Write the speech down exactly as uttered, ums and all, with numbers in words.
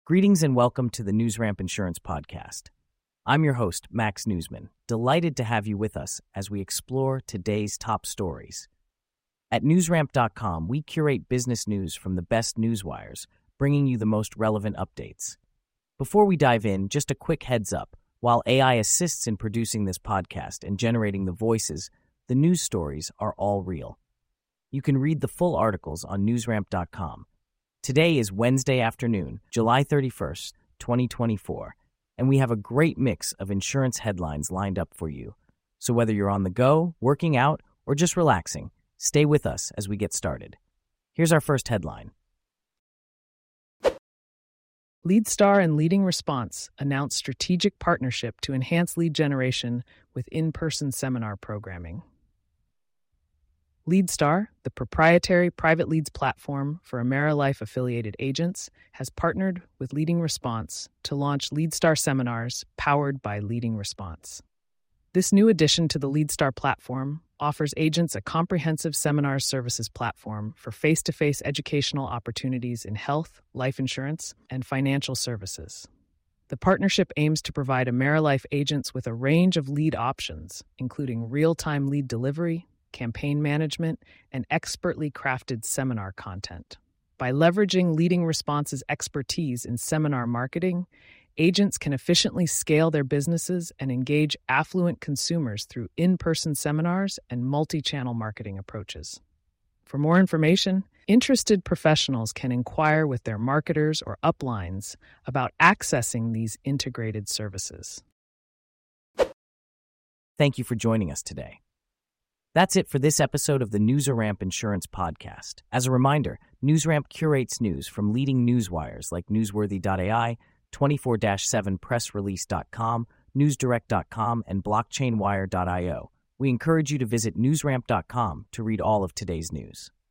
Greetings and welcome to the NewsRamp Insurance Podcast. I'm your host, Max Newsman, delighted to have you with us as we explore today's top stories. At newsramp dot com, we curate business news from the best newswires, bringing you the most relevant updates. Before we dive in, just a quick heads up. While A I assists in producing this podcast and generating the voices, the news stories are all real. You can read the full articles on newsramp dot com. Today is Wednesday afternoon, July thirty-first, twenty twenty-four, and we have a great mix of insurance headlines lined up for you. So whether you're on the go, working out, or just relaxing, stay with us as we get started. Here's our first headline. LeadStar and Leading Response announced strategic partnership to enhance lead generation with in-person seminar programming. LeadStar, the proprietary private leads platform for AmeriLife-affiliated agents, has partnered with Leading Response to launch LeadStar seminars powered by Leading Response. This new addition to the LeadStar platform offers agents a comprehensive seminar services platform for face-to-face educational opportunities in health, life insurance, and financial services. The partnership aims to provide AmeriLife agents with a range of lead options, including real-time lead delivery, campaign management, and expertly crafted seminar content. By leveraging Leading Response's expertise in seminar marketing, agents can efficiently scale their businesses and engage affluent consumers through in-person seminars and multi-channel marketing approaches. For more information, interested professionals can inquire with their marketers or uplines about accessing these integrated services. Thank you for joining us today. That's it for this episode of the NewsRamp Insurance Podcast. As a reminder, NewsRamp curates news from leading newswires like newsworthy dot A I, twenty-four seven press release dot com, newsdirect dot com, and blockchain wire dot io. We encourage you to visit newsramp dot com to read all of today's news.